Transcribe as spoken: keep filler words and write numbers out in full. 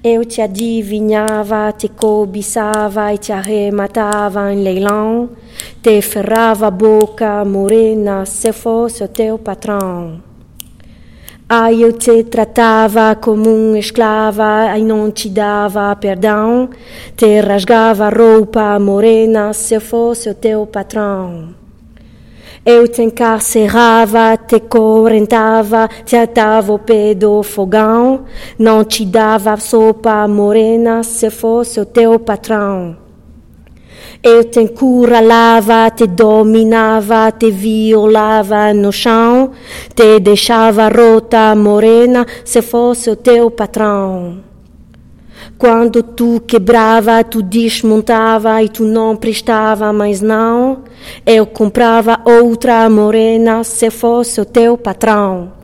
Eu te adivinhava, te cobiçava e te arrematava em leilão. Te ferrava a boca, morena, se fosse o teu patrão. Ai, eu te tratava como uma escrava e não te dava perdão. Te rasgava a roupa, morena, se fosse o teu patrão. Eu te encarcerava, te correntava, te atava o pé do fogão. Não te dava sopa, morena, se fosse o teu patrão. Eu te encurralava, te dominava, te violava no chão. Te deixava rota, morena, se fosse o teu patrão. Quando tu quebrava, tu desmontava e tu não prestava mais não. Eu comprava outra morena, se fosse o teu patrão.